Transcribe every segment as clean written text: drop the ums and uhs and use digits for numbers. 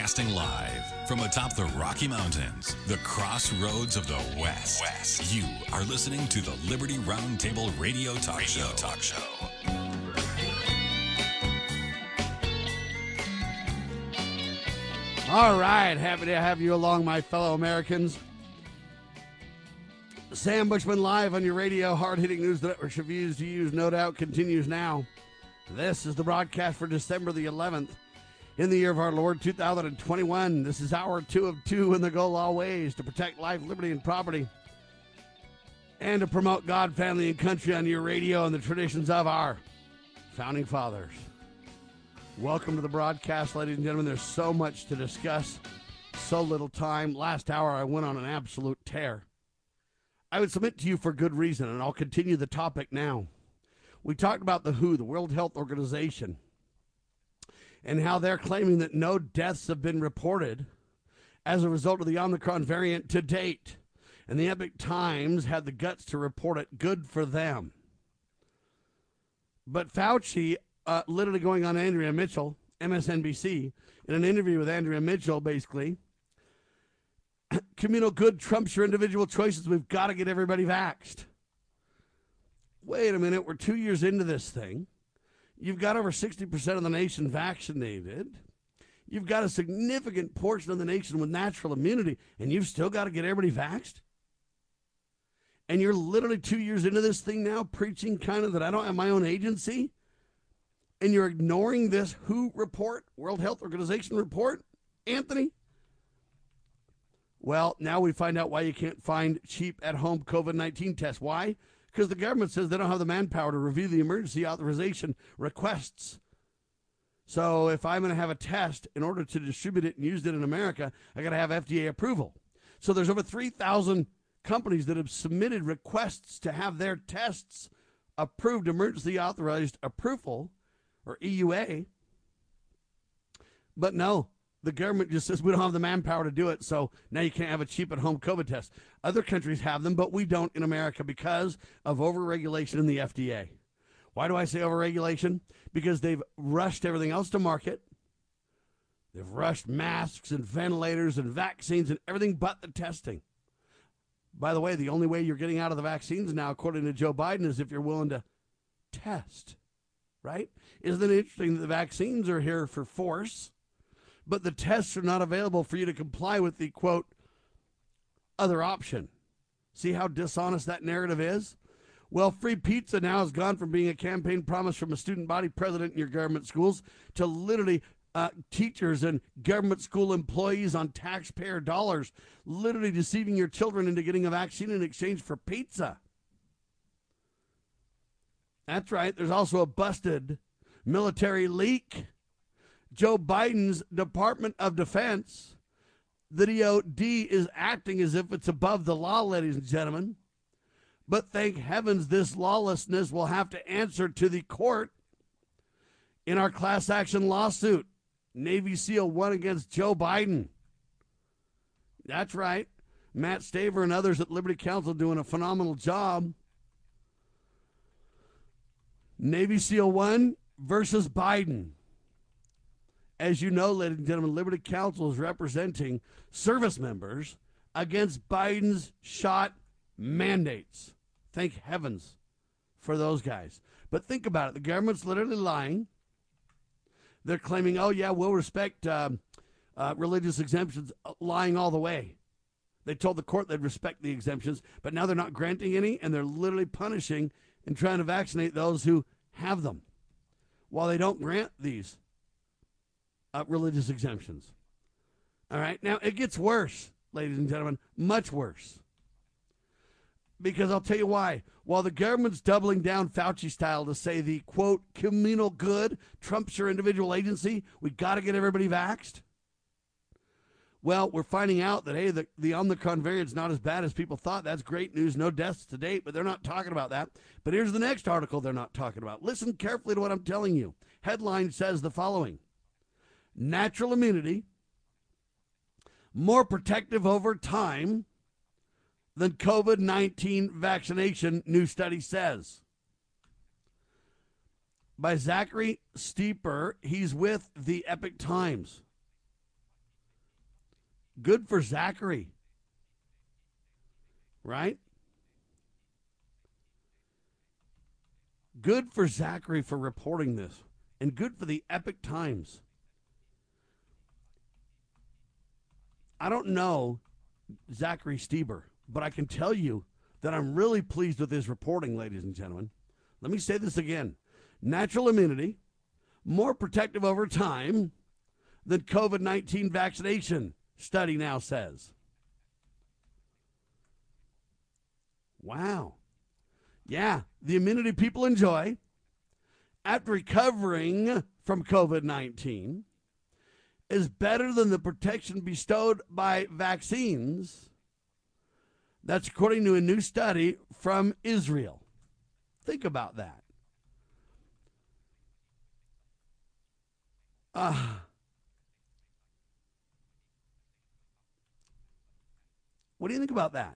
Broadcasting live from atop the Rocky Mountains, the crossroads of the West. You are listening to the Liberty Roundtable Radio Talk Show. All right, happy to have you along, my fellow Americans. Sam Bushman live on your radio, hard-hitting news that network reviews to use, no doubt, continues now. This is the broadcast for December the 11th in the year of our Lord 2021. This is hour 2 of 2 in the goal always to protect life, liberty, and property, and to promote God, family, and country on your radio and the traditions of our founding fathers. Welcome to the broadcast, ladies and gentlemen. There's so much to discuss, so little time. Last hour, I went on an absolute tear. I would submit to you for good reason, and I'll continue the topic now. We talked about the WHO, the World Health Organization, and how they're claiming that no deaths have been reported as a result of the Omicron variant to date. And the Epoch Times had the guts to report it. Good for them. But Fauci, literally going on Andrea Mitchell, MSNBC, in an interview with Andrea Mitchell, basically, communal good trumps your individual choices. We've got to get everybody vaxxed. Wait a minute, we're 2 years into this thing. You've got over 60% of the nation vaccinated. You've got a significant portion of the nation with natural immunity, and you've still got to get everybody vaxxed? And you're literally 2 years into this thing now, preaching kind of that I don't have my own agency? And you're ignoring this WHO report, World Health Organization report, Anthony? Well, now we find out why you can't find cheap at-home COVID-19 tests. Why? Because the government says they don't have the manpower to review the emergency authorization requests. So if I'm going to have a test, in order to distribute it and use it in America, I got to have FDA approval. So there's over 3,000 companies that have submitted requests to have their tests approved, emergency authorized approval, or EUA. But no, the government just says we don't have the manpower to do it, so now you can't have a cheap at-home COVID test. Other countries have them, but we don't in America because of over-regulation in the FDA. Why do I say over-regulation? Because they've rushed everything else to market. They've rushed masks and ventilators and vaccines and everything but the testing. By the way, the only way you're getting out of the vaccines now, according to Joe Biden, is if you're willing to test, right? Isn't it interesting that the vaccines are here for force, but the tests are not available for you to comply with the, quote, other option? See how dishonest that narrative is? Well, free pizza now has gone from being a campaign promise from a student body president in your government schools to literally teachers and government school employees on taxpayer dollars, literally deceiving your children into getting a vaccine in exchange for pizza. That's right. There's also a busted military leak. Joe Biden's Department of Defense, the DOD, is acting as if it's above the law, ladies and gentlemen. But thank heavens this lawlessness will have to answer to the court in our class action lawsuit. Navy SEAL won against Joe Biden. That's right. Matt Staver and others at Liberty Counsel doing a phenomenal job. Navy SEAL 1 versus Biden. As you know, ladies and gentlemen, Liberty Counsel is representing service members against Biden's shot mandates. Thank heavens for those guys. But think about it. The government's literally lying. They're claiming, oh, yeah, we'll respect religious exemptions, lying all the way. They told the court they'd respect the exemptions, but now they're not granting any, and they're literally punishing and trying to vaccinate those who have them while they don't grant these religious exemptions. All right. Now, it gets worse, ladies and gentlemen, much worse. Because I'll tell you why. While the government's doubling down Fauci style to say the, quote, communal good trumps your individual agency, we got to get everybody vaxxed. Well, we're finding out that, hey, the Omicron variant's not as bad as people thought. That's great news. No deaths to date, but they're not talking about that. But here's the next article they're not talking about. Listen carefully to what I'm telling you. Headline says the following: natural immunity, more protective over time than COVID-19 vaccination, new study says. By Zachary Steeper. He's with the Epoch Times. Good for Zachary, right? Good for Zachary for reporting this, and good for the Epic Times. I don't know Zachary Stieber, but I can tell you that I'm really pleased with his reporting, ladies and gentlemen. Let me say this again. Natural immunity, more protective over time than COVID-19 vaccination, study now says. Wow. Yeah, the immunity people enjoy after recovering from COVID-19 is better than the protection bestowed by vaccines. That's according to a new study from Israel. Think about that. What do you think about that?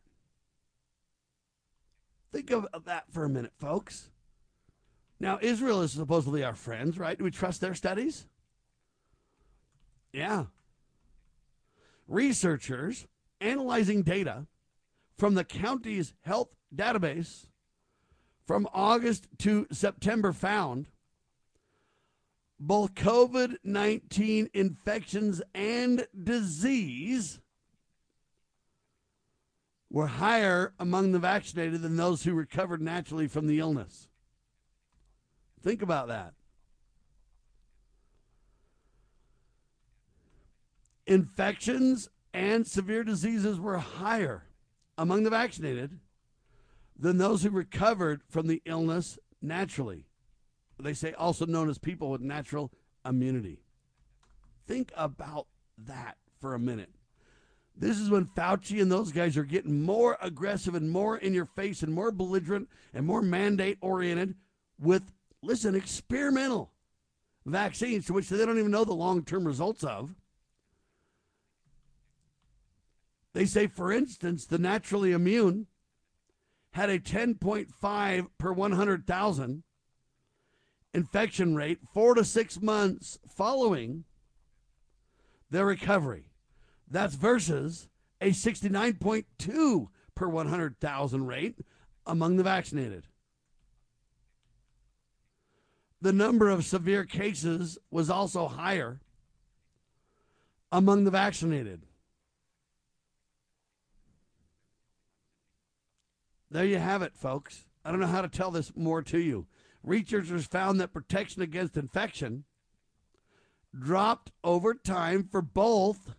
Think of that for a minute, folks. Now, Israel is supposedly our friends, right? Do we trust their studies? Yeah. Researchers analyzing data from the county's health database from August to September found both COVID-19 infections and disease were higher among the vaccinated than those who recovered naturally from the illness. Think about that. Infections and severe diseases were higher among the vaccinated than those who recovered from the illness naturally. They say also known as people with natural immunity. Think about that for a minute. This is when Fauci and those guys are getting more aggressive and more in your face and more belligerent and more mandate oriented with, listen, experimental vaccines to which they don't even know the long-term results of. They say, for instance, the naturally immune had a 10.5 per 100,000 infection rate 4 to 6 months following their recovery. That's versus a 69.2 per 100,000 rate among the vaccinated. The number of severe cases was also higher among the vaccinated. There you have it, folks. I don't know how to tell this more to you. Researchers found that protection against infection dropped over time for both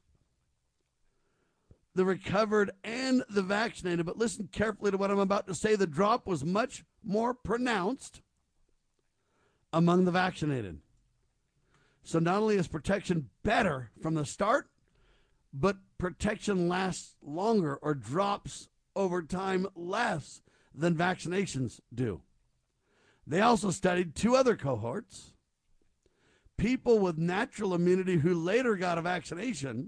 the recovered and the vaccinated. But listen carefully to what I'm about to say. The drop was much more pronounced among the vaccinated. So not only is protection better from the start, but protection lasts longer or drops over time less than vaccinations do. They also studied 2 other cohorts, people with natural immunity who later got a vaccination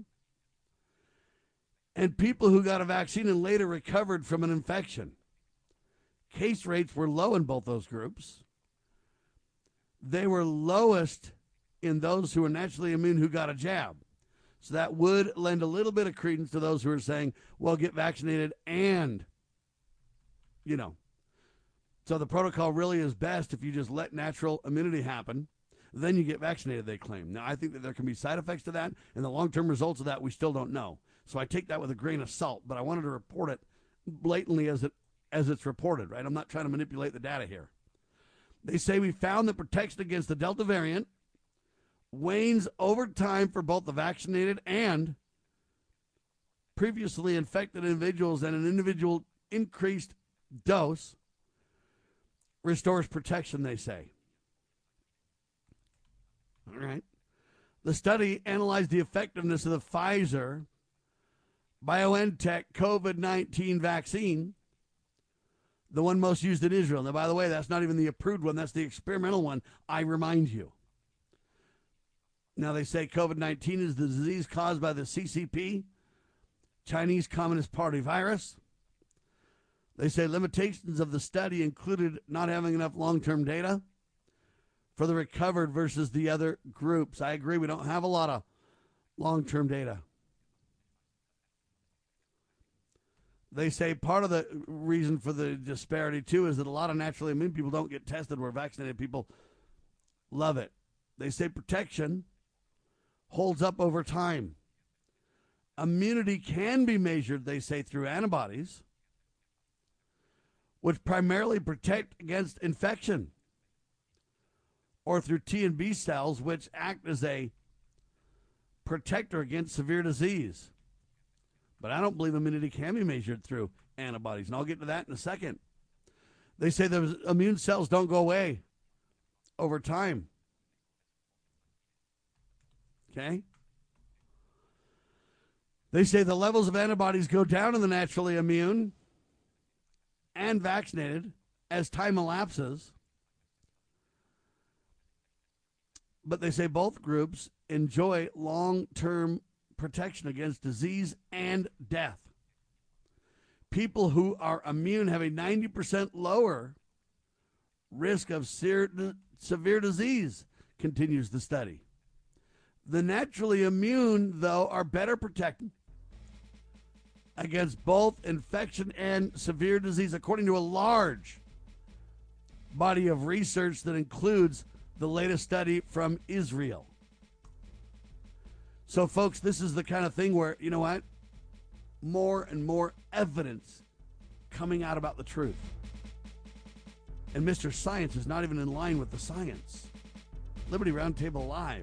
and people who got a vaccine and later recovered from an infection. Case rates were low in both those groups. They were lowest in those who were naturally immune who got a jab. So that would lend a little bit of credence to those who are saying, well, get vaccinated and, So the protocol really is best if you just let natural immunity happen. Then you get vaccinated, they claim. Now, I think that there can be side effects to that, and the long-term results of that we still don't know. So I take that with a grain of salt, but I wanted to report it blatantly as it's reported, right? I'm not trying to manipulate the data here. They say we found that protection against the Delta variant wanes over time for both the vaccinated and previously infected individuals, and an individual increased dose restores protection, they say. All right. The study analyzed the effectiveness of the Pfizer BioNTech COVID-19 vaccine, the one most used in Israel. Now, by the way, that's not even the approved one. That's the experimental one, I remind you. Now, they say COVID-19 is the disease caused by the CCP, Chinese Communist Party virus. They say limitations of the study included not having enough long-term data for the recovered versus the other groups. I agree, we don't have a lot of long-term data. They say part of the reason for the disparity, too, is that a lot of naturally immune people don't get tested, where vaccinated people love it. They say protection holds up over time. Immunity can be measured, they say, through antibodies, which primarily protect against infection, or through T and B cells, which act as a protector against severe disease. But I don't believe immunity can be measured through antibodies, and I'll get to that in a second. They say the immune cells don't go away over time. Okay? They say the levels of antibodies go down in the naturally immune and vaccinated as time elapses. But they say both groups enjoy long-term protection against disease and death. People who are immune have a 90% lower risk of severe disease, continues the study. The naturally immune, though, are better protected against both infection and severe disease, according to a large body of research that includes the latest study from Israel. So, folks, this is the kind of thing where, you know what? More and more evidence coming out about the truth. And Mr. Science is not even in line with the science. Liberty Roundtable Live.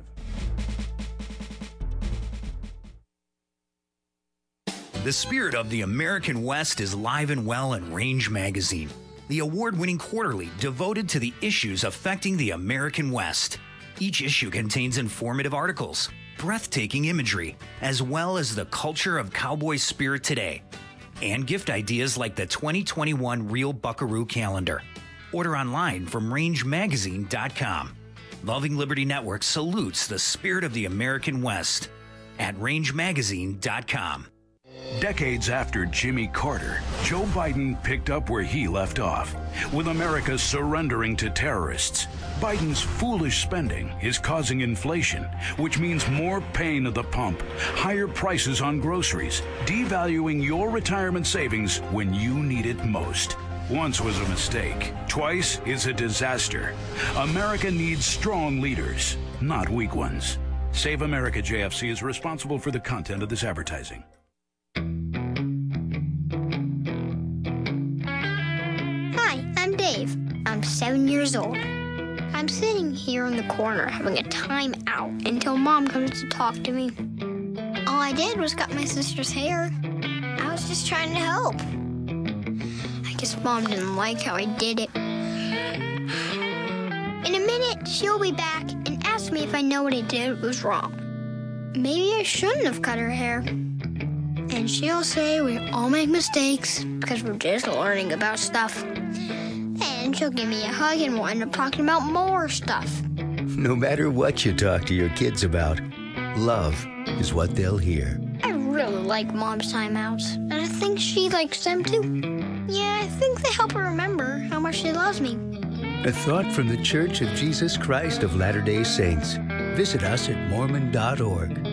The spirit of the American West is live and well in Range Magazine, the award-winning quarterly devoted to the issues affecting the American West. Each issue contains informative articles, breathtaking imagery, as well as the culture of cowboy spirit today, and gift ideas like the 2021 Real Buckaroo calendar. Order online from rangemagazine.com. Loving Liberty Network salutes the spirit of the American West at rangemagazine.com. Decades after Jimmy Carter, Joe Biden picked up where he left off, with America surrendering to terrorists. Biden's foolish spending is causing inflation, which means more pain at the pump, higher prices on groceries, devaluing your retirement savings when you need it most. Once was a mistake. Twice is a disaster. America needs strong leaders, not weak ones. Save America JFC is responsible for the content of this advertising. I'm Dave. I'm 7 years old. I'm sitting here in the corner having a time out until Mom comes to talk to me. All I did was cut my sister's hair. I was just trying to help. I guess Mom didn't like how I did it. In a minute, she'll be back and ask me if I know what I did was wrong. Maybe I shouldn't have cut her hair. And she'll say we all make mistakes because we're just learning about stuff. And she'll give me a hug and we'll end up talking about more stuff. No matter what you talk to your kids about, love is what they'll hear. I really like Mom's timeouts, and I think she likes them too. Yeah, I think they help her remember how much she loves me. A thought from the Church of Jesus Christ of Latter-day Saints. Visit us at Mormon.org.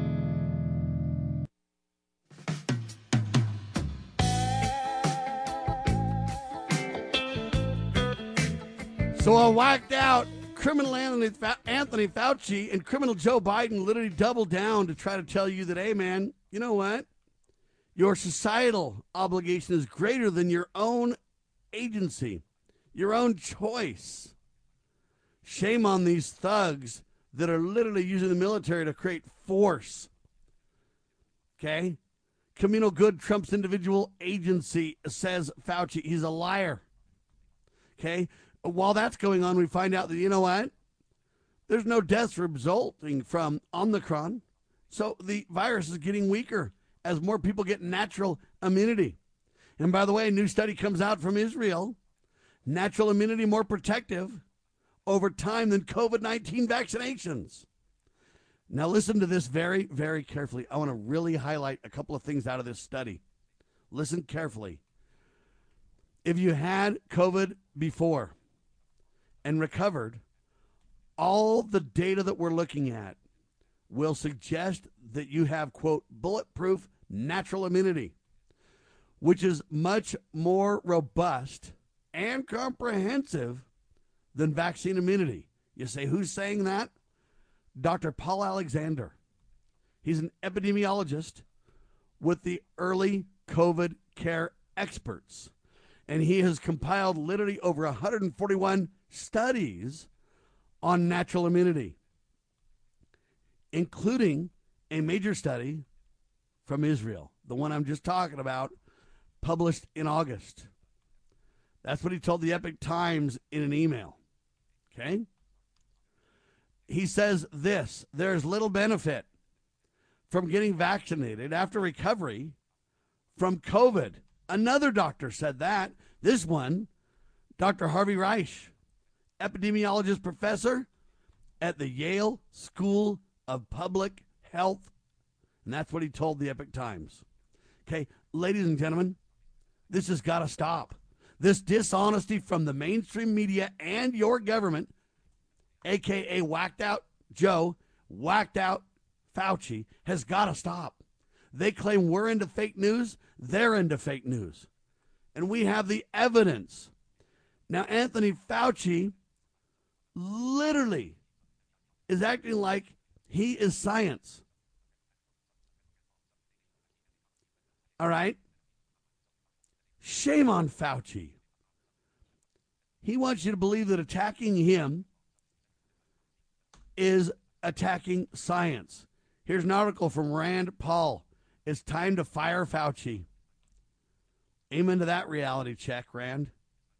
So a whacked out criminal Anthony Fauci and criminal Joe Biden literally doubled down to try to tell you that, hey, man, you know what? Your societal obligation is greater than your own agency, your own choice. Shame on these thugs that are literally using the military to create force. Okay? Communal good trumps individual agency, says Fauci. He's a liar. Okay? While that's going on, we find out that, you know what? There's no deaths resulting from Omicron. So the virus is getting weaker as more people get natural immunity. And by the way, a new study comes out from Israel. Natural immunity more protective over time than COVID-19 vaccinations. Now listen to this very, very carefully. I want to really highlight a couple of things out of this study. Listen carefully. If you had COVID before and recovered, all the data that we're looking at will suggest that you have, quote, bulletproof natural immunity. which is much more robust and comprehensive than vaccine immunity. You say, who's saying that? Dr. Paul Alexander. He's an epidemiologist with the early COVID care experts. And he has compiled literally over 141 studies on natural immunity, including a major study from Israel, the one I'm just talking about, published in August. That's what he told the Epoch Times in an email. Okay? He says this: there's little benefit from getting vaccinated after recovery from COVID. Another doctor said that. This one, Dr. Harvey Reich, epidemiologist professor at the Yale School of Public Health. And that's what he told the Epoch Times. Okay, ladies and gentlemen, this has got to stop. This dishonesty from the mainstream media and your government, a.k.a. whacked out Joe, whacked out Fauci, has got to stop. They claim we're into fake news. They're into fake news. And we have the evidence. Now, Anthony Fauci literally is acting like he is science. All right? Shame on Fauci. He wants you to believe that attacking him is attacking science. Here's an article from Rand Paul. It's time to fire Fauci. Amen to that reality check, Rand.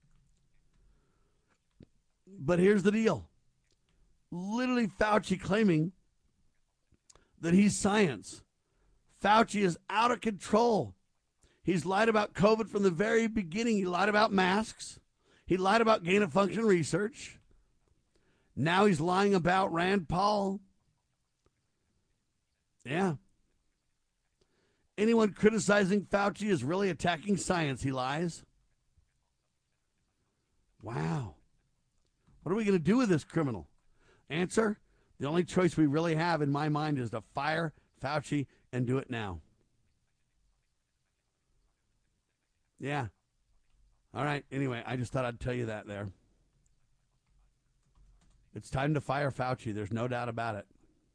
But here's the deal. Literally, Fauci claiming that he's science. Fauci is out of control. He's lied about COVID from the very beginning. He lied about masks. He lied about gain-of-function research. Now he's lying about Rand Paul. Yeah. Anyone criticizing Fauci is really attacking science, he lies. Wow. What are we going to do with this criminal? Answer, the only choice we really have in my mind is to fire Fauci and do it now. Yeah. All right. Anyway, I just thought I'd tell you that there. It's time to fire Fauci. There's no doubt about it.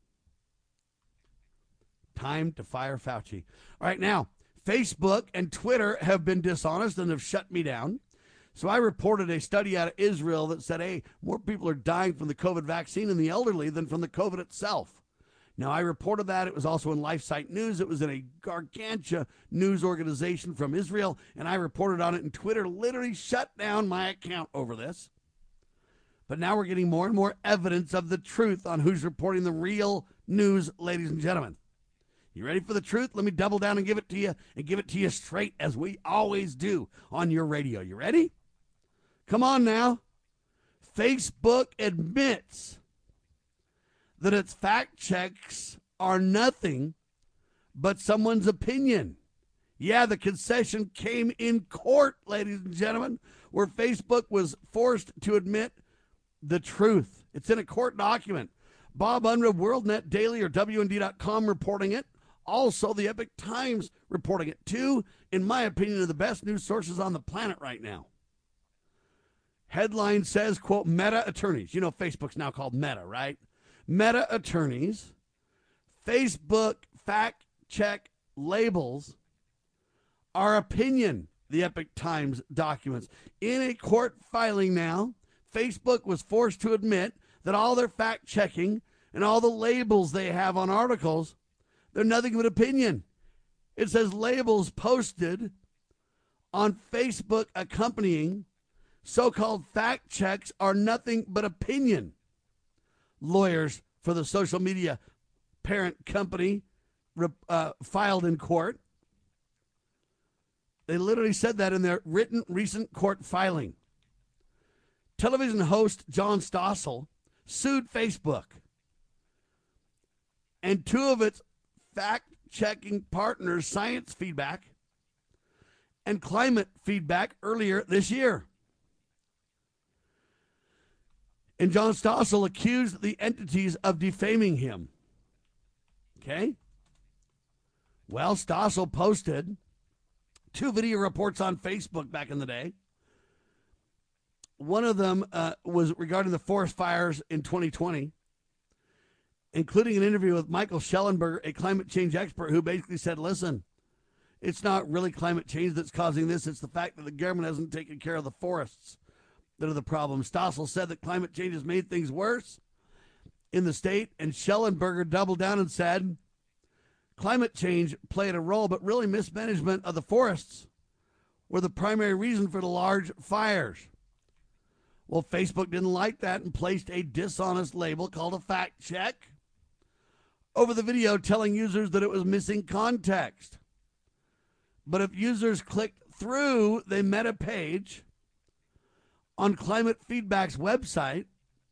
Time to fire Fauci. All right, now, Facebook and Twitter have been dishonest and have shut me down. So I reported a study out of Israel that said, hey, more people are dying from the COVID vaccine in the elderly than from the COVID itself. Now, I reported that. It was also in LifeSite News. It was in a gargantua news organization from Israel, and I reported on it, and Twitter literally shut down my account over this. But now we're getting more and more evidence of the truth on who's reporting the real news, ladies and gentlemen. You ready for the truth? Let me double down and give it to you, and give it to you straight as we always do on your radio. You ready? Come on now. Facebook admits that its fact checks are nothing but someone's opinion. Yeah, the concession came in court, ladies and gentlemen, where Facebook was forced to admit the truth. It's in a court document. Bob Unruh, WorldNet Daily, or WND.com reporting it. Also, the Epoch Times reporting it. Two, in my opinion, are the best news sources on the planet right now. Headline says, quote, Meta attorneys. You know Facebook's now called Meta, right? Meta attorneys, Facebook fact check labels are opinion, the Epoch Times documents. In a court filing now, Facebook was forced to admit that all their fact checking and all the labels they have on articles, they're nothing but opinion. It says labels posted on Facebook accompanying so-called fact checks are nothing but opinion. Lawyers for the social media parent company filed in court. They literally said that in their written recent court filing. Television host John Stossel sued Facebook and two of its fact-checking partners, Science Feedback and Climate Feedback, earlier this year. And John Stossel accused the entities of defaming him. Okay? Well, Stossel posted two video reports on Facebook back in the day. One of them was regarding the forest fires in 2020, including an interview with Michael Schellenberger, a climate change expert, who basically said, listen, it's not really climate change that's causing this. It's the fact that the government hasn't taken care of the forests that are the problem. Stossel said that climate change has made things worse in the state, and Schellenberger doubled down and said climate change played a role, but really mismanagement of the forests were the primary reason for the large fires. Well, Facebook didn't like that and placed a dishonest label called a fact check over the video, telling users that it was missing context. But if users clicked through, they met a page on Climate Feedback's website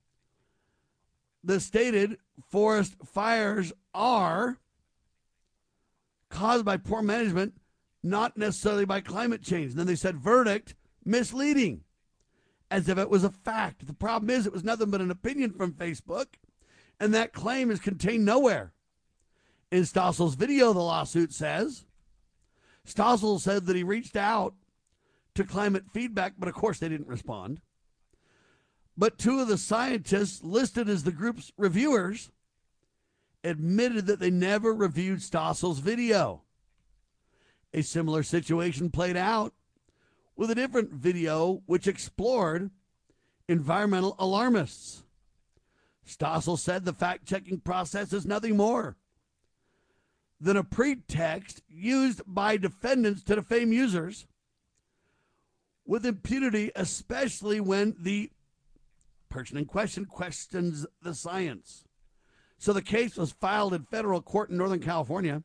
that stated forest fires are caused by poor management, not necessarily by climate change. And then they said verdict misleading, as if it was a fact. The problem is it was nothing but an opinion from Facebook, and that claim is contained nowhere. In Stossel's video, the lawsuit says, Stossel said that he reached out to Climate Feedback, but of course they didn't respond. But two of the scientists listed as the group's reviewers admitted that they never reviewed Stossel's video. A similar situation played out with a different video which explored environmental alarmists. Stossel said the fact-checking process is nothing more than a pretext used by defendants to defame users with impunity, especially when the person in question questions the science. So the case was filed in federal court in Northern California,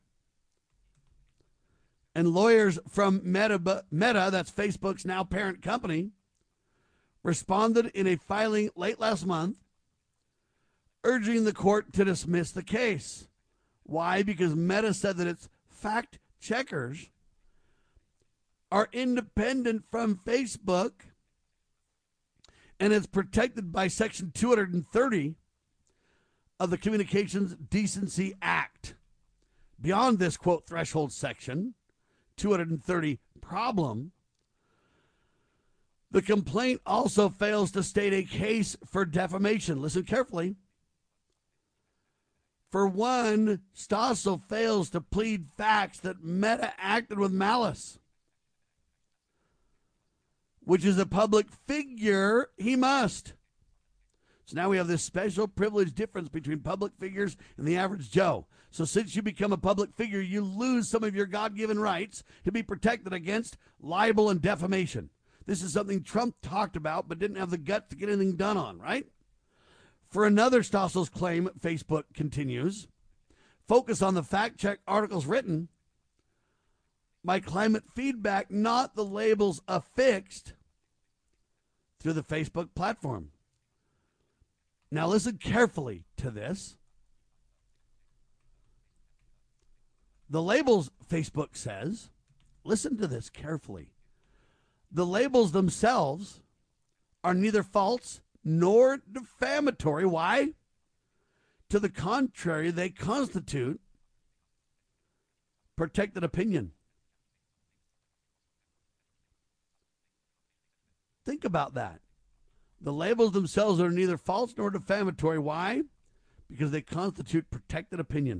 and lawyers from Meta, that's Facebook's now parent company, responded in a filing late last month urging the court to dismiss the case. Why? Because Meta said that its fact checkers are independent from Facebook, and it's protected by Section 230 of the Communications Decency Act. Beyond this, quote, threshold section, 230 problem, the complaint also fails to state a case for defamation. Listen carefully. For one, Stossel fails to plead facts that Meta acted with malice, which is a public figure, he must. So now we have this special privilege difference between public figures and the average Joe. So since you become a public figure, you lose some of your God-given rights to be protected against libel and defamation. This is something Trump talked about but didn't have the guts to get anything done on, right? For another Stossel's claim, Facebook continues, focus on the fact-check articles written by Climate Feedback, not the labels affixed through the Facebook platform. Now listen carefully to this. The labels, Facebook says, listen to this carefully. The labels themselves are neither false nor defamatory. Why? To the contrary, they constitute protected opinion. Think about that. The labels themselves are neither false nor defamatory. Why? Because they constitute protected opinion.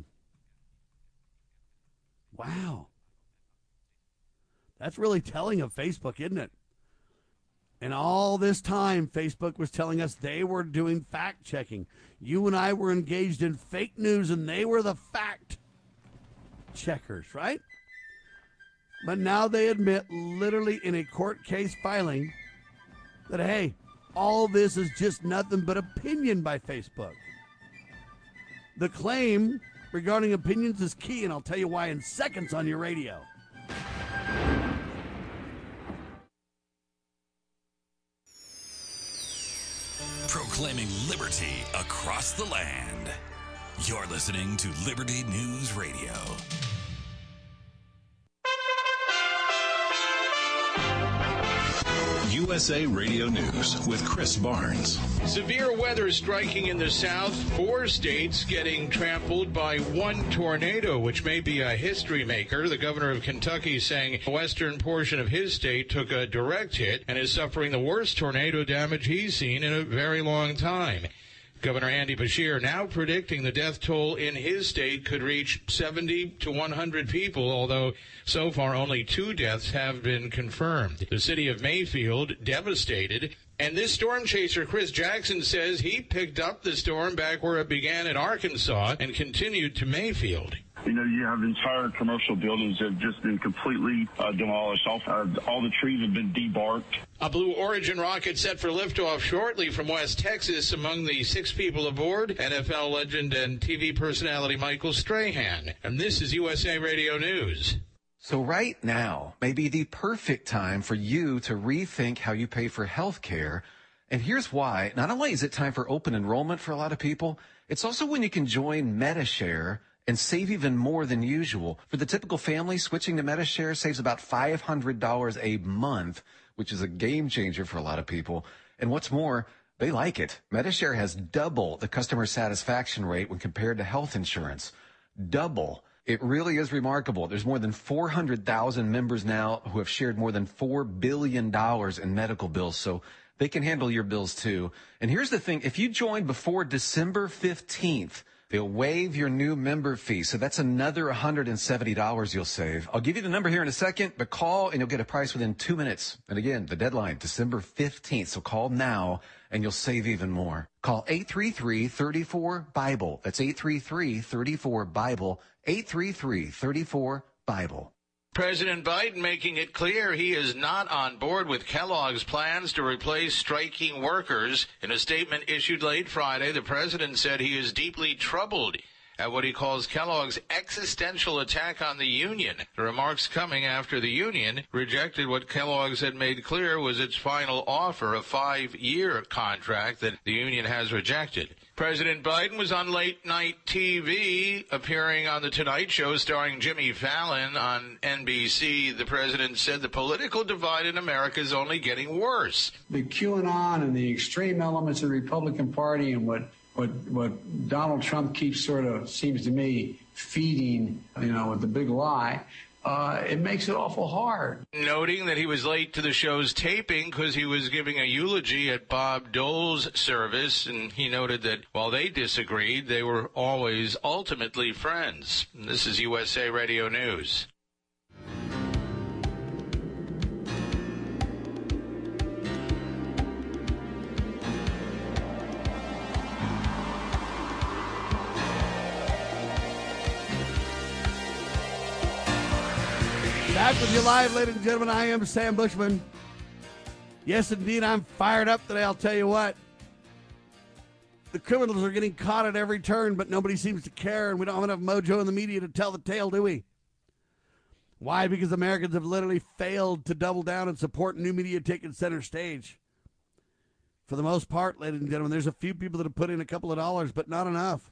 Wow. That's really telling of Facebook, isn't it? And all this time, Facebook was telling us they were doing fact-checking. You and I were engaged in fake news, and they were the fact-checkers, right? But now they admit, literally in a court case filing, that, hey, all this is just nothing but opinion by Facebook. The claim regarding opinions is key, and I'll tell you why in seconds on your radio. Proclaiming liberty across the land. You're listening to Liberty News Radio. You USA Radio News with Chris Barnes. Severe weather striking in the south. 4 states getting trampled by one tornado, which may be a history maker. The governor of Kentucky saying the western portion of his state took a direct hit and is suffering the worst tornado damage he's seen in a very long time. Governor Andy Beshear now predicting the death toll in his state could reach 70 to 100 people, although so far only 2 deaths have been confirmed. The city of Mayfield devastated. And this storm chaser, Chris Jackson, says he picked up the storm back where it began in Arkansas and continued to Mayfield. You know, you have entire commercial buildings that have just been completely demolished. All the trees have been debarked. A Blue Origin rocket set for liftoff shortly from West Texas. Among the 6 people aboard, NFL legend and TV personality Michael Strahan. And this is USA Radio News. So right now may be the perfect time for you to rethink how you pay for health care. And here's why. Not only is it time for open enrollment for a lot of people, it's also when you can join MediShare and save even more than usual. For the typical family, switching to MediShare saves about $500 a month, which is a game changer for a lot of people. And what's more, they like it. MediShare has double the customer satisfaction rate when compared to health insurance. Double. It really is remarkable. There's more than 400,000 members now who have shared more than $4 billion in medical bills, so they can handle your bills too. And here's the thing. If you join before December 15th, they'll waive your new member fee, so that's another $170 you'll save. I'll give you the number here in a second, but call and you'll get a price within 2 minutes. And again, the deadline, December 15th, so call now and you'll save even more. Call 833-34-BIBLE. That's 833-34-BIBLE, 833-34-BIBLE. President Biden making it clear he is not on board with Kellogg's plans to replace striking workers. In a statement issued late Friday, the president said he is deeply troubled at what he calls Kellogg's existential attack on the union. The remarks coming after the union rejected what Kellogg's had made clear was its final offer, a 5-year contract that the union has rejected. President Biden was on late-night TV, appearing on The Tonight Show starring Jimmy Fallon on NBC. The president said the political divide in America is only getting worse. The QAnon and the extreme elements of the Republican Party and what Donald Trump keeps sort of, seems to me, feeding, with the big lie, it makes it awful hard. Noting that he was late to the show's taping because he was giving a eulogy at Bob Dole's service, and he noted that while they disagreed, they were always ultimately friends. And this is USA Radio News. Back with you live, ladies and gentlemen. I am Sam Bushman. Yes, indeed, I'm fired up today. I'll tell you what. The criminals are getting caught at every turn, but nobody seems to care, and we don't have enough mojo in the media to tell the tale, do we? Why? Because Americans have literally failed to double down and support new media taking center stage. For the most part, ladies and gentlemen, there's a few people that have put in a couple of dollars, but not enough.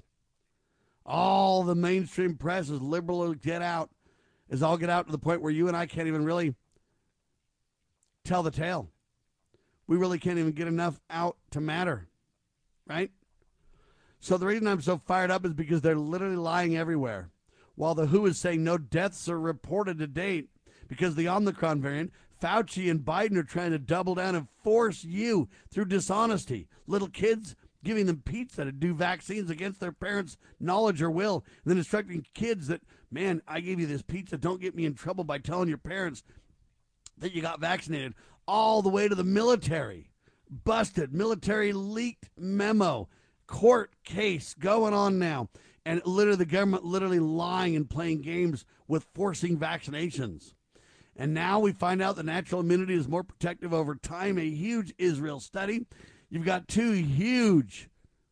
All the mainstream press is liberal as get out. Is all get out to the point where you and I can't even really tell the tale. We really can't even get enough out to matter, right? So the reason I'm so fired up is because they're literally lying everywhere. While the WHO is saying no deaths are reported to date because of the Omicron variant, Fauci and Biden are trying to double down and force you through dishonesty. Little kids giving them pizza to do vaccines against their parents' knowledge or will, and then instructing kids that, man, I gave you this pizza, don't get me in trouble by telling your parents that you got vaccinated, all the way to the military. Busted. Military leaked memo. Court case going on now. And literally the government literally lying and playing games with forcing vaccinations. And now we find out that natural immunity is more protective over time. A huge Israel study. You've got 2 huge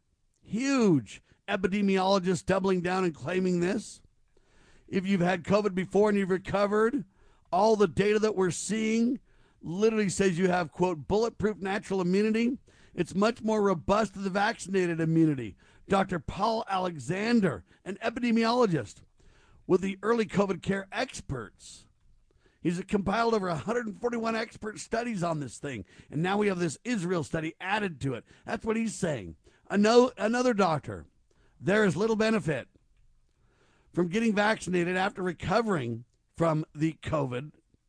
epidemiologists doubling down and claiming this. If you've had COVID before and you've recovered, all the data that we're seeing literally says you have, quote, bulletproof natural immunity. It's much more robust than the vaccinated immunity. Dr. Paul Alexander, an epidemiologist with the early COVID care experts, He's compiled over 141 expert studies on this thing, and now we have this Israel study added to it. That's what he's saying. Another doctor, there is little benefit from getting vaccinated after recovering from the COVID.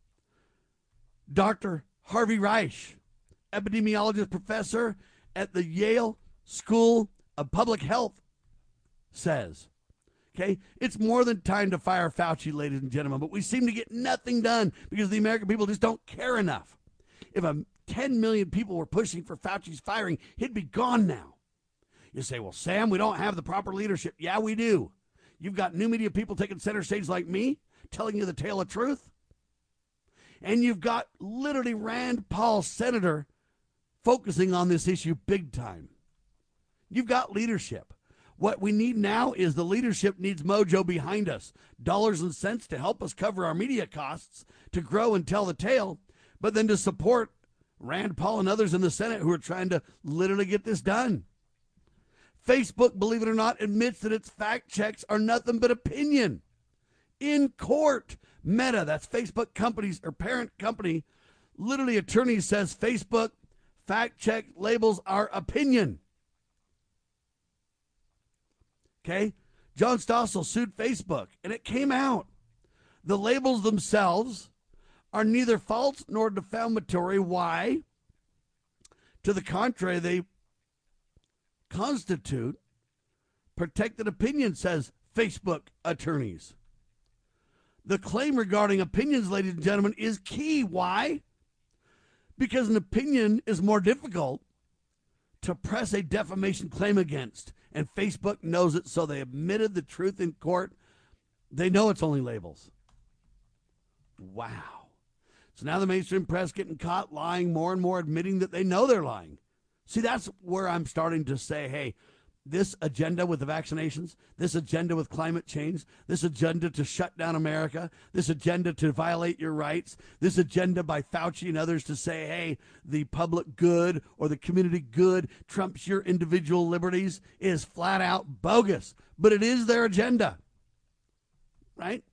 Dr. Harvey Reich, epidemiologist professor at the Yale School of Public Health, says, okay, it's more than time to fire Fauci, ladies and gentlemen, but we seem to get nothing done because the American people just don't care enough. If 10 million people were pushing for Fauci's firing, he'd be gone now. You say, well, Sam, we don't have the proper leadership. Yeah, we do. You've got new media people taking center stage like me, telling you the tale of truth. And you've got literally Rand Paul, senator, focusing on this issue big time. You've got leadership. What we need now is the leadership needs mojo behind us, dollars and cents to help us cover our media costs, to grow and tell the tale, but then to support Rand Paul and others in the Senate who are trying to literally get this done. Facebook, believe it or not, admits that its fact checks are nothing but opinion. In court, Meta, that's Facebook company's or parent company, literally attorney says Facebook fact check labels are opinion. Okay, John Stossel sued Facebook, and it came out. The labels themselves are neither false nor defamatory. Why? To the contrary, they constitute protected opinion, says Facebook attorneys. The claim regarding opinions, ladies and gentlemen, is key. Why? Because an opinion is more difficult to press a defamation claim against. And Facebook knows it, so they admitted the truth in court. They know it's only labels. Wow. So now the mainstream press getting caught lying more and more, admitting that they know they're lying. See, that's where I'm starting to say, hey, this agenda with the vaccinations, this agenda with climate change, this agenda to shut down America, this agenda to violate your rights, this agenda by Fauci and others to say, hey, the public good or the community good trumps your individual liberties is flat out bogus. But it is their agenda, right?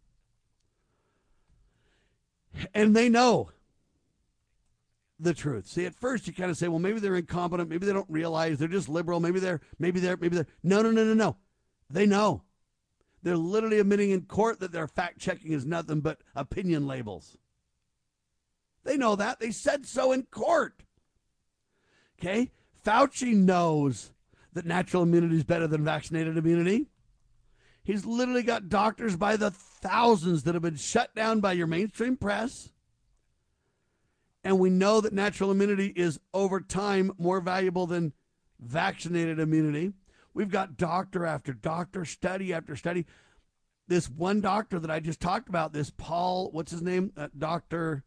And they know the truth. See, at first you kind of say, well, maybe they're incompetent, maybe they don't realize, they're just liberal, maybe they're. No. They know. They're literally admitting in court that their fact-checking is nothing but opinion labels. They know that. They said so in court. Okay? Fauci knows that natural immunity is better than vaccinated immunity. He's literally got doctors by the thousands that have been shut down by your mainstream press. And we know that natural immunity is, over time, more valuable than vaccinated immunity. We've got doctor after doctor, study after study. This one doctor that I just talked about, this Paul, what's his name? Dr.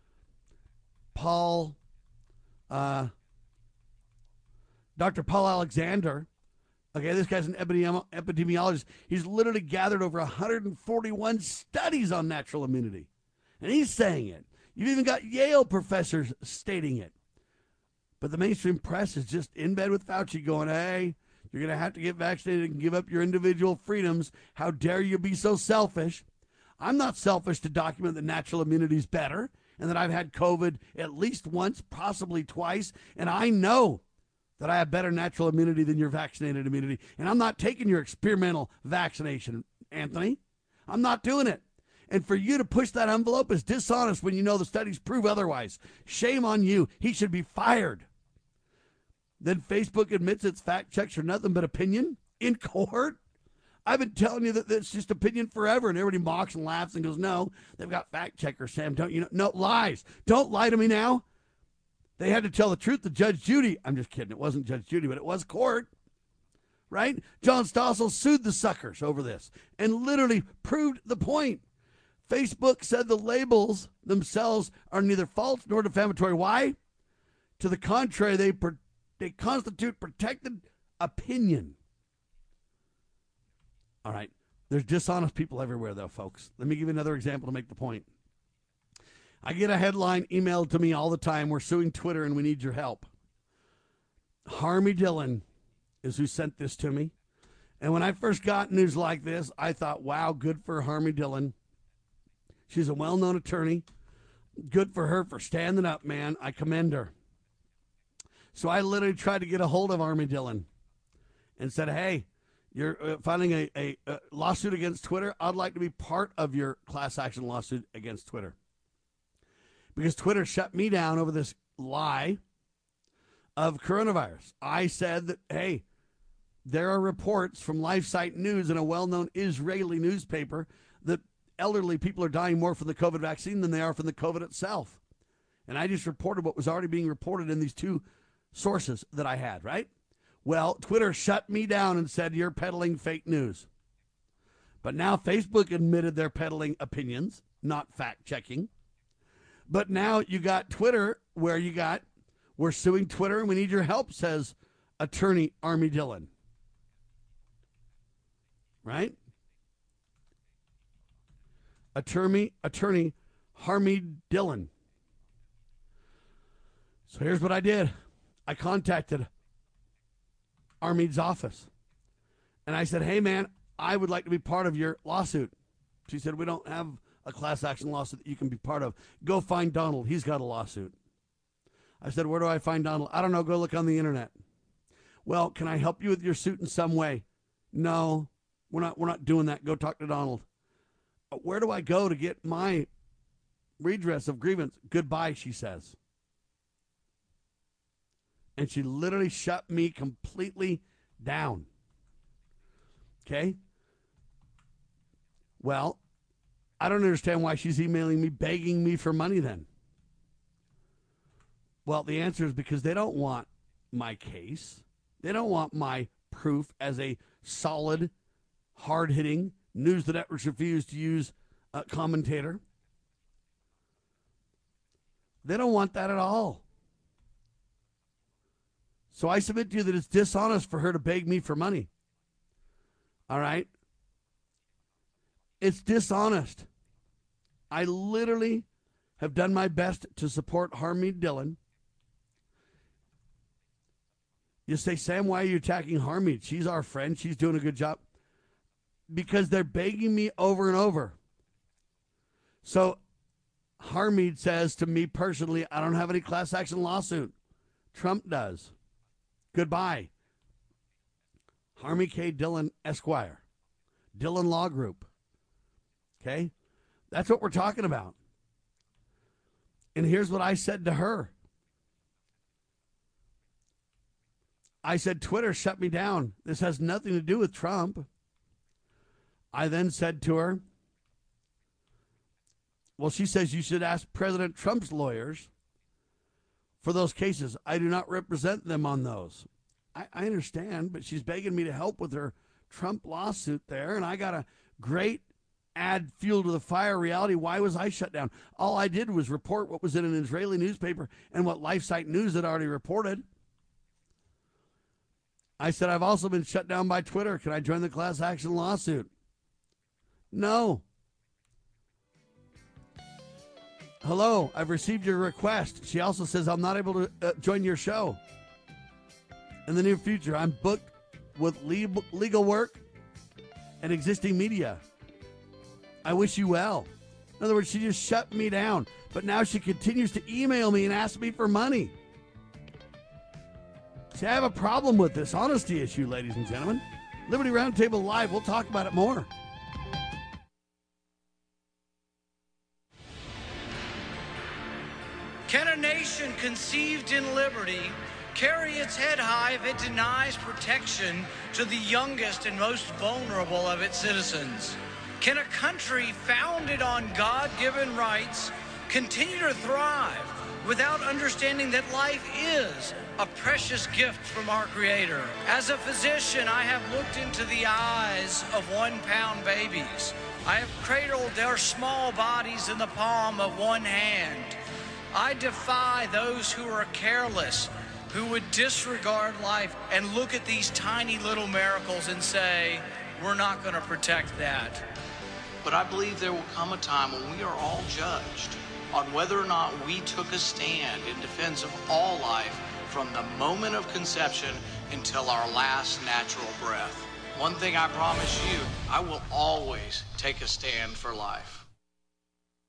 Paul Alexander. Okay, this guy's an epidemiologist. He's literally gathered over 141 studies on natural immunity. And he's saying it. You've even got Yale professors stating it. But the mainstream press is just in bed with Fauci going, hey, you're going to have to get vaccinated and give up your individual freedoms. How dare you be so selfish? I'm not selfish to document that natural immunity is better and that I've had COVID at least once, possibly twice, and I know that I have better natural immunity than your vaccinated immunity. And I'm not taking your experimental vaccination, Anthony. I'm not doing it. And for you to push that envelope is dishonest when you know the studies prove otherwise. Shame on you. He should be fired. Then Facebook admits its fact checks are nothing but opinion in court. I've been telling you that it's just opinion forever, and everybody mocks and laughs and goes, no, they've got fact checkers, Sam. Don't you know? No, lies. Don't lie to me now. They had to tell the truth to Judge Judy. I'm just kidding. It wasn't Judge Judy, but it was court. Right? John Stossel sued the suckers over this and literally proved the point. Facebook said the labels themselves are neither false nor defamatory. Why? To the contrary, they constitute protected opinion. All right. There's dishonest people everywhere, though, folks. Let me give you another example to make the point. I get a headline emailed to me all the time. We're suing Twitter and we need your help. Harmy Dillon is who sent this to me. And when I first got news like this, I thought, wow, good for Harmy Dillon. She's a well-known attorney. Good for her for standing up, man. I commend her. So I literally tried to get a hold of Army Dillon and said, hey, you're filing a lawsuit against Twitter. I'd like to be part of your class action lawsuit against Twitter. Because Twitter shut me down over this lie of coronavirus. I said that, hey, there are reports from LifeSite News and a well-known Israeli newspaper that elderly people are dying more from the COVID vaccine than they are from the COVID itself. And I just reported what was already being reported in these two sources that I had, right? Well, Twitter shut me down and said, you're peddling fake news. But now Facebook admitted they're peddling opinions, not fact-checking. But now you got Twitter where we're suing Twitter and we need your help, says attorney Army Dillon. Right? Attorney Harmeed Dillon. So here's what I did. I contacted Armeed's office. And I said, hey, man, I would like to be part of your lawsuit. She said, we don't have a class action lawsuit that you can be part of. Go find Donald. He's got a lawsuit. I said, where do I find Donald? I don't know. Go look on the internet. Well, can I help you with your suit in some way? No, we're not doing that. Go talk to Donald. Where do I go to get my redress of grievance? Goodbye, she says. And she literally shut me completely down. Okay? Well, I don't understand why she's emailing me, begging me for money then. Well, the answer is because they don't want my case. They don't want my proof as a solid, hard-hitting, news the networks refuse to use commentator. They don't want that at all. So I submit to you that it's dishonest for her to beg me for money. All right? It's dishonest. I literally have done my best to support Harmeed Dillon. You say, Sam, why are you attacking Harmeed? She's our friend. She's doing a good job. Because they're begging me over and over. So Harmeed says to me personally, I don't have any class action lawsuit. Trump does. Goodbye. Harmy K. Dillon, Esquire. Dillon Law Group. Okay? That's what we're talking about. And here's what I said to her. I said, Twitter shut me down. This has nothing to do with Trump. I then said to her, well, she says you should ask President Trump's lawyers for those cases. I do not represent them on those. I understand, but she's begging me to help with her Trump lawsuit there, and I got a great add fuel to the fire reality. Why was I shut down? All I did was report what was in an Israeli newspaper and what LifeSite News had already reported. I said, I've also been shut down by Twitter. Can I join the class action lawsuit? No. Hello, I've received your request. She also says, I'm not able to join your show in the near future. I'm booked with legal work and existing media. I wish you well. In other words, she just shut me down. But now she continues to email me and ask me for money. See, I have a problem with this honesty issue, ladies and gentlemen. Liberty Roundtable Live, we'll talk about it more. Can a nation conceived in liberty carry its head high if it denies protection to the youngest and most vulnerable of its citizens? Can a country founded on God-given rights continue to thrive without understanding that life is a precious gift from our Creator? As a physician, I have looked into the eyes of 1-pound babies. I have cradled their small bodies in the palm of one hand. I defy those who are careless, who would disregard life and look at these tiny little miracles and say, we're not going to protect that. But I believe there will come a time when we are all judged on whether or not we took a stand in defense of all life from the moment of conception until our last natural breath. One thing I promise you, I will always take a stand for life.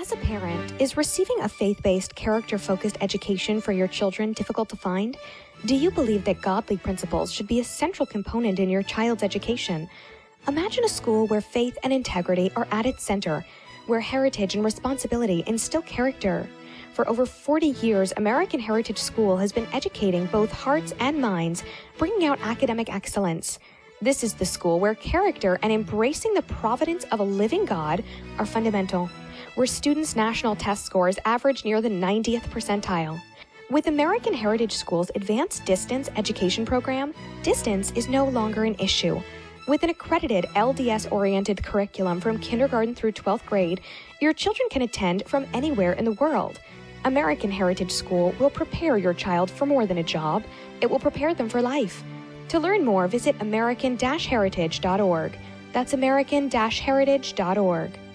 As a parent, is receiving a faith-based, character-focused education for your children difficult to find? Do you believe that godly principles should be a central component in your child's education? Imagine a school where faith and integrity are at its center, where heritage and responsibility instill character. For over 40 years, American Heritage School has been educating both hearts and minds, bringing out academic excellence. This is the school where character and embracing the providence of a living God are fundamental, where students' national test scores average near the 90th percentile. With American Heritage School's advanced distance education program, distance is no longer an issue. With an accredited LDS-oriented curriculum from kindergarten through 12th grade, your children can attend from anywhere in the world. American Heritage School will prepare your child for more than a job. It will prepare them for life. To learn more, visit american-heritage.org. That's american-heritage.org.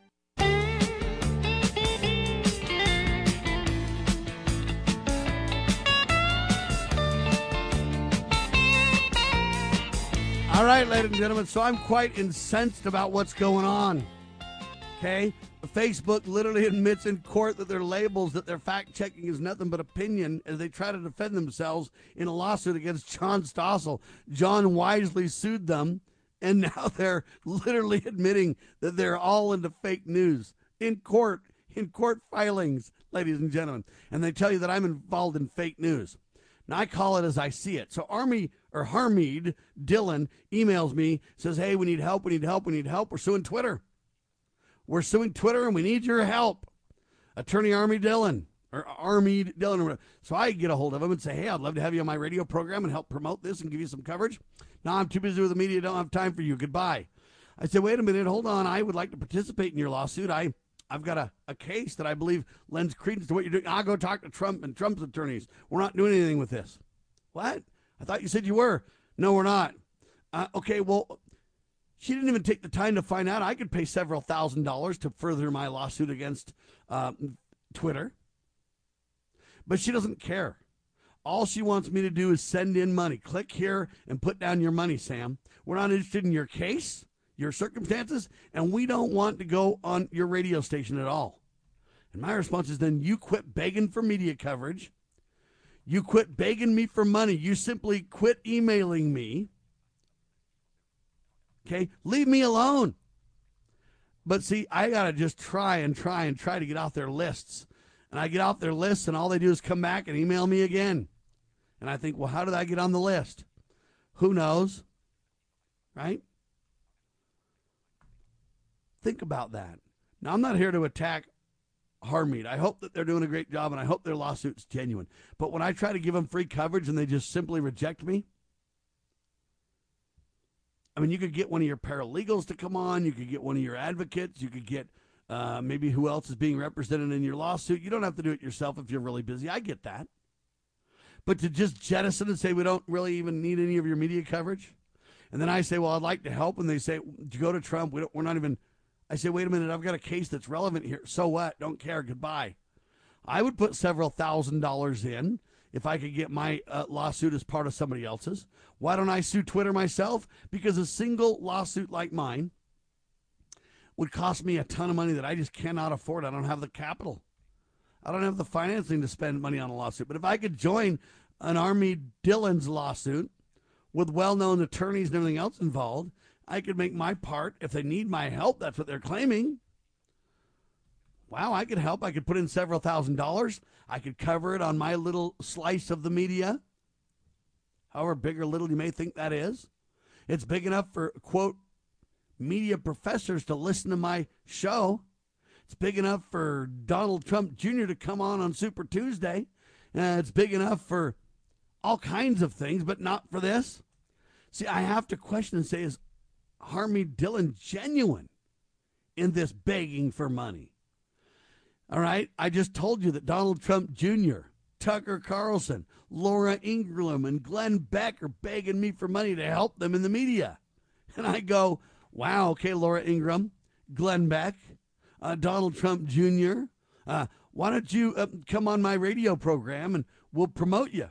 All right, ladies and gentlemen, so I'm quite incensed about what's going on, okay? Facebook literally admits in court that their labels, that their fact-checking is nothing but opinion as they try to defend themselves in a lawsuit against John Stossel. John wisely sued them, and now they're literally admitting that they're all into fake news in court filings, ladies and gentlemen. And they tell you that I'm involved in fake news. Now, I call it as I see it. So Harmeed Dillon emails me, says, hey, we need help. We're suing Twitter. And we need your help. Attorney Harmeed Dillon. So I get a hold of him and say, hey, I'd love to have you on my radio program and help promote this and give you some coverage. No, I'm too busy with the media. Don't have time for you. Goodbye. I said, wait a minute. Hold on. I would like to participate in your lawsuit. I've got a case that I believe lends credence to what you're doing. I'll go talk to Trump and Trump's attorneys. We're not doing anything with this. What? I thought you said you were. No, we're not. Okay, well, she didn't even take the time to find out. I could pay several $1,000s to further my lawsuit against Twitter. But she doesn't care. All she wants me to do is send in money. Click here and put down your money, Sam. We're not interested in your case, your circumstances, and we don't want to go on your radio station at all. And my response is, then you quit begging for media coverage. You quit begging me for money. You simply quit emailing me. Okay? Leave me alone. But see, I got to just try to get off their lists. And I get off their lists, and all they do is come back and email me again. And I think, well, how did I get on the list? Who knows? Right? Think about that. Now, I'm not here to attack Harmeed. I hope that they're doing a great job, and I hope their lawsuit's genuine. But when I try to give them free coverage and they just simply reject me, I mean, you could get one of your paralegals to come on. You could get one of your advocates. You could get maybe who else is being represented in your lawsuit. You don't have to do it yourself if you're really busy. I get that. But to just jettison and say we don't really even need any of your media coverage, and then I say, well, I'd like to help, and they say, to go to Trump, we're not even. I say, wait a minute, I've got a case that's relevant here. So what? Don't care. Goodbye. I would put several $1,000s in if I could get my lawsuit as part of somebody else's. Why don't I sue Twitter myself? Because a single lawsuit like mine would cost me a ton of money that I just cannot afford. I don't have the capital. I don't have the financing to spend money on a lawsuit. But if I could join an Harmeed Dillon's lawsuit with well-known attorneys and everything else involved, I could make my part. If they need my help, that's what they're claiming. Wow, I could help. I could put in several $1,000s. I could cover it on my little slice of the media, however big or little you may think that is. It's big enough for, quote, media professors to listen to my show. It's big enough for Donald Trump Jr. to come on Super Tuesday. It's big enough for all kinds of things, but not for this. See, I have to question and say, is Harmeed Dillon genuine in this begging for money? All right, I just told you that Donald Trump Jr., Tucker Carlson, Laura Ingraham, and Glenn Beck are begging me for money to help them in the media. And I go, wow, okay, Laura Ingraham, Glenn Beck, Donald Trump Jr., why don't you come on my radio program and we'll promote you?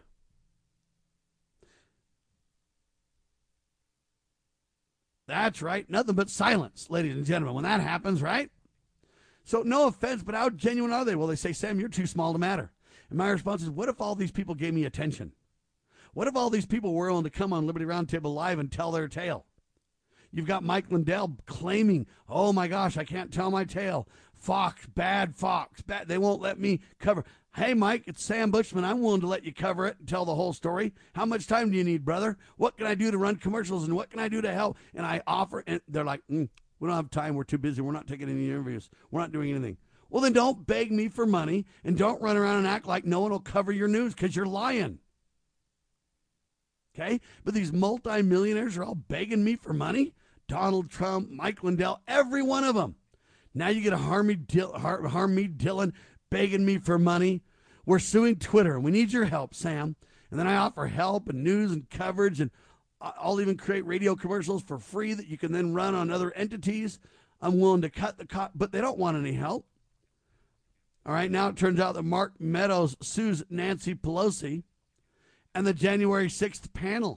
That's right. Nothing but silence, ladies and gentlemen, when that happens, right? So no offense, but how genuine are they? Well, they say, Sam, you're too small to matter. And my response is, what if all these people gave me attention? What if all these people were willing to come on Liberty Roundtable Live and tell their tale? You've got Mike Lindell claiming, oh my gosh, I can't tell my tale. Fox, bad. They won't let me cover. Hey, Mike, it's Sam Bushman. I'm willing to let you cover it and tell the whole story. How much time do you need, brother? What can I do to run commercials, and what can I do to help? And I offer, and they're like, we don't have time. We're too busy. We're not taking any interviews. We're not doing anything. Well, then don't beg me for money, and don't run around and act like no one will cover your news, because you're lying. Okay? But these multimillionaires are all begging me for money. Donald Trump, Mike Lindell, every one of them. Now you get a Harmeet Dillon begging me for money. We're suing Twitter. We need your help, Sam. And then I offer help and news and coverage, and I'll even create radio commercials for free that you can then run on other entities. I'm willing to cut the cost, but they don't want any help. All right, now it turns out that Mark Meadows sues Nancy Pelosi and the January 6th panel.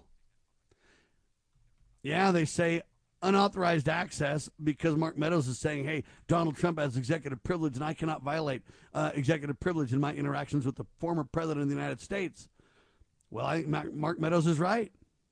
Yeah, they say unauthorized access because Mark Meadows is saying, hey, Donald Trump has executive privilege and I cannot violate executive privilege in my interactions with the former president of the United States. Well, I think Mark Meadows is right.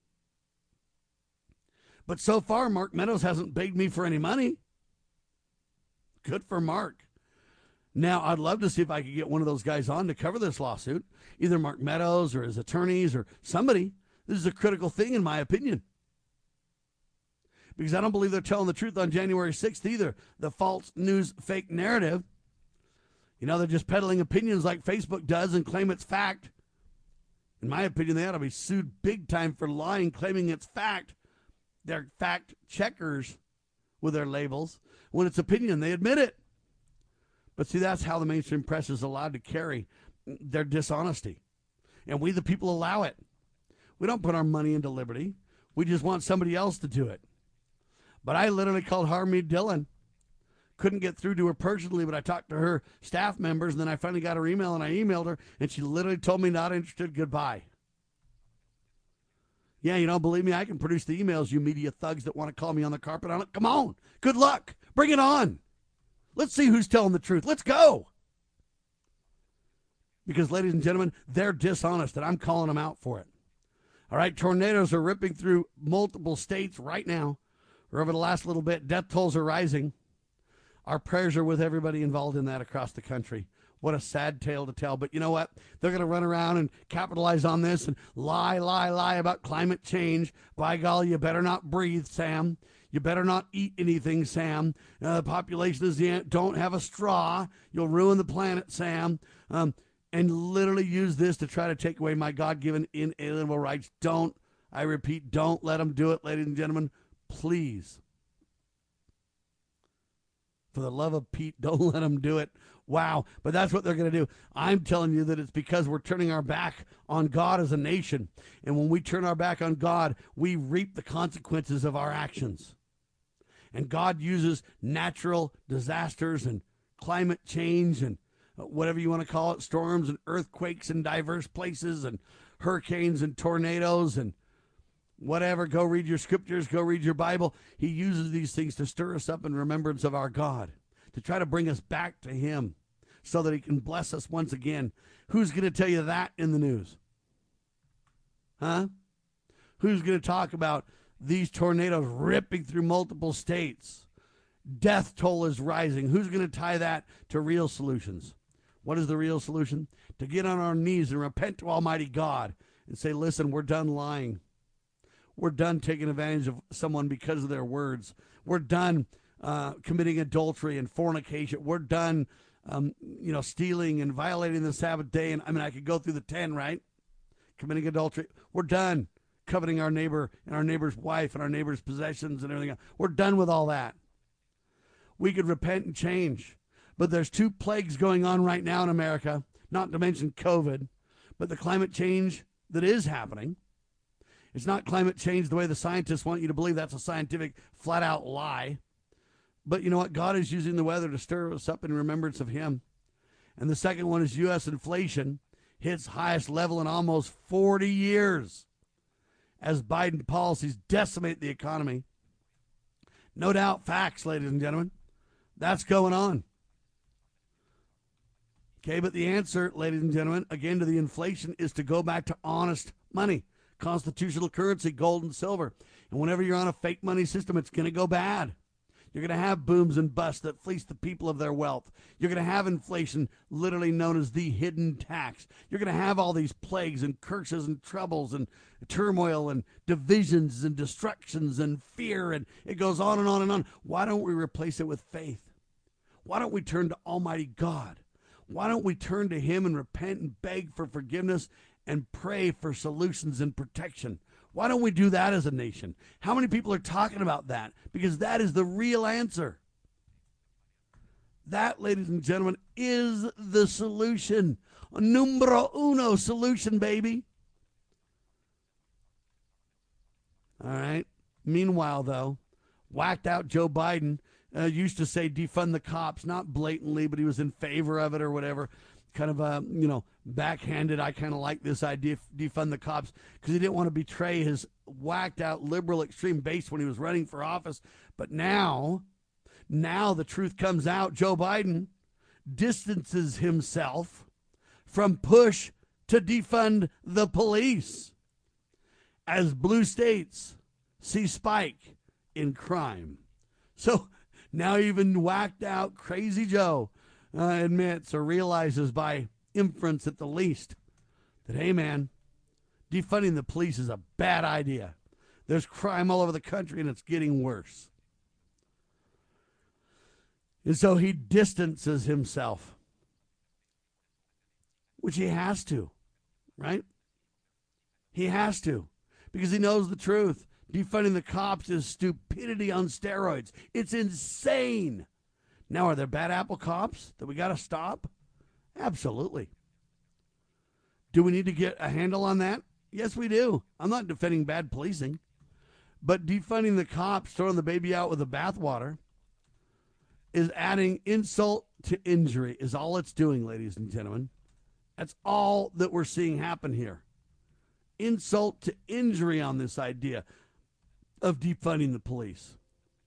But so far, Mark Meadows hasn't begged me for any money. Good for Mark. Now, I'd love to see if I could get one of those guys on to cover this lawsuit, either Mark Meadows or his attorneys or somebody. This is a critical thing, in my opinion. Because I don't believe they're telling the truth on January 6th either. The false news, fake narrative. You know, they're just peddling opinions like Facebook does and claim it's fact. In my opinion, they ought to be sued big time for lying, claiming it's fact. They're fact checkers with their labels. When it's opinion, they admit it. But see, that's how the mainstream press is allowed to carry their dishonesty. And we, the people, allow it. We don't put our money into liberty. We just want somebody else to do it. But I literally called Harmeet Dillon. Couldn't get through to her personally, but I talked to her staff members, and then I finally got her email, and I emailed her, and she literally told me not interested, goodbye. Yeah, you don't believe me? I can produce the emails, you media thugs that want to call me on the carpet on it. Come on. Good luck. Bring it on. Let's see who's telling the truth. Let's go. Because, ladies and gentlemen, they're dishonest, and I'm calling them out for it. All right, tornadoes are ripping through multiple states right now. Or over the last little bit, death tolls are rising. Our prayers are with everybody involved in that across the country. What a sad tale to tell. But you know what? They're going to run around and capitalize on this and lie about climate change. By golly, you better not breathe, Sam. You better not eat anything, Sam. The population is the end. Don't have a straw. You'll ruin the planet, Sam. And literally use this to try to take away my God-given inalienable rights. Don't, I repeat, don't let them do it, ladies and gentlemen. Please. For the love of Pete, don't let them do it. Wow. But that's what they're going to do. I'm telling you that it's because we're turning our back on God as a nation. And when we turn our back on God, we reap the consequences of our actions. And God uses natural disasters and climate change and whatever you want to call it, storms and earthquakes in diverse places and hurricanes and tornadoes and whatever. Go read your scriptures, go read your Bible. He uses these things to stir us up in remembrance of our God, to try to bring us back to him so that he can bless us once again. Who's going to tell you that in the news? Huh? Who's going to talk about these tornadoes ripping through multiple states? Death toll is rising. Who's going to tie that to real solutions? What is the real solution? To get on our knees and repent to Almighty God and say, listen, we're done lying. We're done taking advantage of someone because of their words. We're done committing adultery and fornication. We're done, stealing and violating the Sabbath day. And I mean, I could go through the 10, right? Committing adultery. We're done coveting our neighbor and our neighbor's wife and our neighbor's possessions and everything else. We're done with all that. We could repent and change. But there's two plagues going on right now in America, not to mention COVID, but the climate change that is happening. It's not climate change the way the scientists want you to believe. That's a scientific, flat-out lie. But you know what? God is using the weather to stir us up in remembrance of him. And the second one is U.S. inflation hits highest level in almost 40 years as Biden policies decimate the economy. No doubt facts, ladies and gentlemen. That's going on. Okay, but the answer, ladies and gentlemen, again to the inflation is to go back to honest money, constitutional currency, gold and silver. And whenever you're on a fake money system, it's going to go bad. You're going to have booms and busts that fleece the people of their wealth. You're going to have inflation, literally known as the hidden tax. You're going to have all these plagues and curses and troubles and turmoil and divisions and destructions and fear, and it goes on and on and on. Why don't we replace it with faith? Why don't we turn to Almighty God? Why don't we turn to Him and repent and beg for forgiveness and pray for solutions and protection? Why don't we do that as a nation? How many people are talking about that? Because that is the real answer. That, ladies and gentlemen, is the solution. Numero uno solution, baby. All right. Meanwhile, though, whacked out Joe Biden used to say defund the cops, not blatantly, but he was in favor of it or whatever. Kind of, backhanded. I kind of like this idea, defund the cops, because he didn't want to betray his whacked out liberal extreme base when he was running for office. But now the truth comes out. Joe Biden distances himself from push to defund the police as blue states see spike in crime. So now even whacked out crazy Joe admits or realizes by inference at the least that, hey man, defunding the police is a bad idea. There's crime all over the country and it's getting worse. And so he distances himself, which he has to, right? He has to, because he knows the truth. Defunding the cops is stupidity on steroids. It's insane. Now, are there bad apple cops that we got to stop? Absolutely. Do we need to get a handle on that? Yes, we do. I'm not defending bad policing, but defunding the cops, throwing the baby out with the bathwater, is adding insult to injury, is all it's doing, ladies and gentlemen. That's all that we're seeing happen here. Insult to injury on this idea of defunding the police.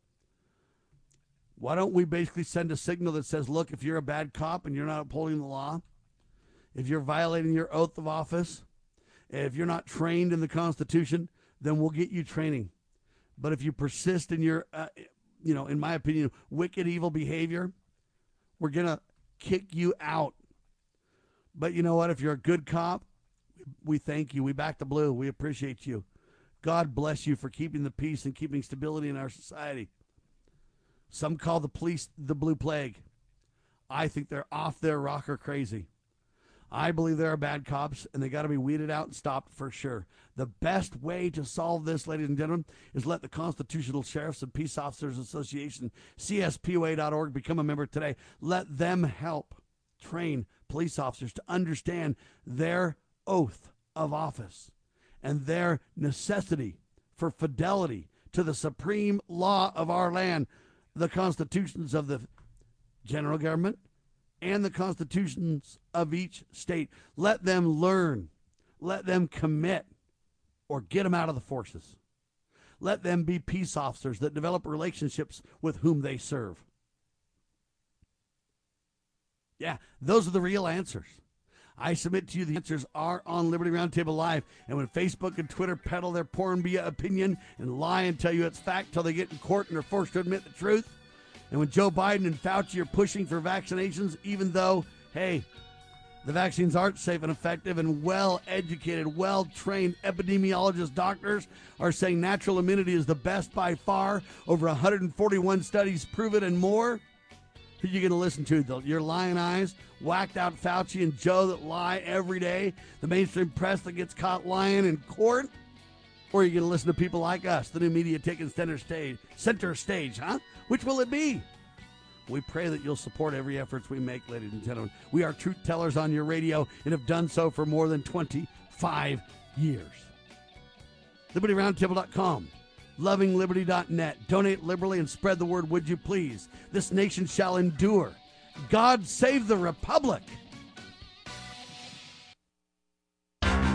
Why don't we basically send a signal that says, look, if you're a bad cop and you're not upholding the law, if you're violating your oath of office, if you're not trained in the Constitution, then we'll get you training. But if you persist in your, in my opinion, wicked, evil behavior, we're going to kick you out. But you know what? If you're a good cop, we thank you. We back the blue. We appreciate you. God bless you for keeping the peace and keeping stability in our society. Some call the police the blue plague. I think they're off their rocker crazy. I believe there are bad cops, and they got to be weeded out and stopped for sure. The best way to solve this, ladies and gentlemen, is let the Constitutional Sheriffs and Peace Officers Association, CSPOA.org, become a member today. Let them help train police officers to understand their oath of office and their necessity for fidelity to the supreme law of our land, the constitutions of the general government and the constitutions of each state. Let them learn. Let them commit, or get them out of the forces. Let them be peace officers that develop relationships with whom they serve. Yeah, those are the real answers. I submit to you the answers are on Liberty Roundtable Live. And when Facebook and Twitter peddle their porn via opinion and lie and tell you it's fact till they get in court and are forced to admit the truth, and when Joe Biden and Fauci are pushing for vaccinations, even though, hey, the vaccines aren't safe and effective, and well-educated, well-trained epidemiologist doctors are saying natural immunity is the best by far, over 141 studies prove it and more, who are you going to listen to? Your lying eyes, whacked out Fauci and Joe that lie every day, the mainstream press that gets caught lying in court? Or are you going to listen to people like us, the new media taking center stage, huh? Which will it be? We pray that you'll support every effort we make, ladies and gentlemen. We are truth tellers on your radio and have done so for more than 25 years. LibertyRoundtable.com. LovingLiberty.net. Donate liberally and spread the word, would you please? This nation shall endure. God save the Republic.